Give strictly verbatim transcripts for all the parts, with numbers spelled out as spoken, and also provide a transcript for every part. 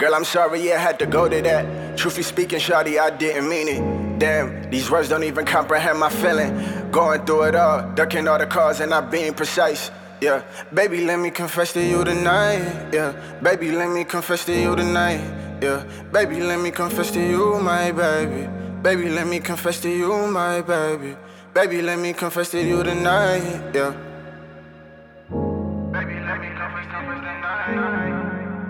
Girl, I'm sorry I had to go to that. Truthfully speaking, shawty, I didn't mean it. Damn, these words don't even comprehend my feeling. Going through it all, ducking all the calls and not being precise. Yeah, baby, let me confess to you tonight. Yeah, baby, let me confess to you tonight. Yeah, baby, let me confess to you, my baby. Baby, let me confess to you, my baby. Baby, let me confess to you tonight. Yeah. Baby, let me confess to you tonight.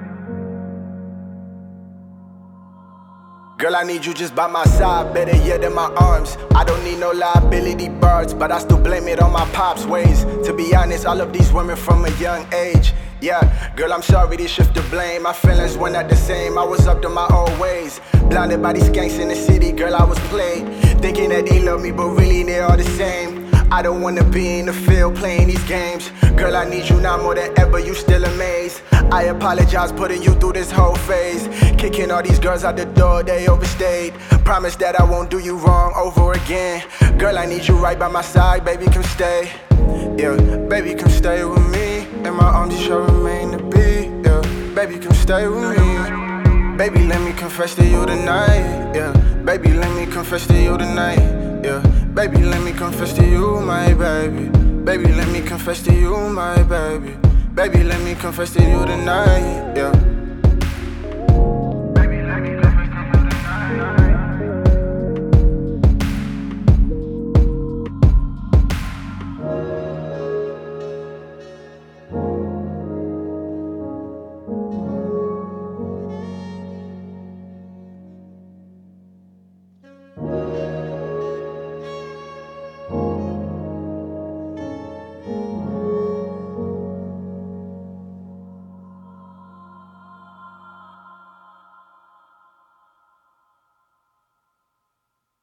Girl, I need you just by my side, better yet in my arms. I don't need no liability birds, but I still blame it on my pop's ways. To be honest, I love these women from a young age. Yeah, girl, I'm sorry to shift the blame. My feelings were not the same, I was up to my old ways. Blinded by these skanks in the city, girl, I was played. Thinking that they love me, but really they all the same. I don't wanna be in the field playing these games. Girl, I need you now more than ever, you still amazed. I apologize putting you through this whole phase. Kicking all these girls out the door, they overstayed. Promise that I won't do you wrong over again. Girl, I need you right by my side, baby, come stay. Yeah, baby, come stay with me. In my arms you shall remain to be. Yeah, baby, come stay with me. Baby, let me confess to you tonight. Yeah, baby, let me confess to you tonight. Yeah, baby, let me confess to you, my baby. Baby, let me confess to you, my baby. Baby, let me confess to you tonight. Yeah.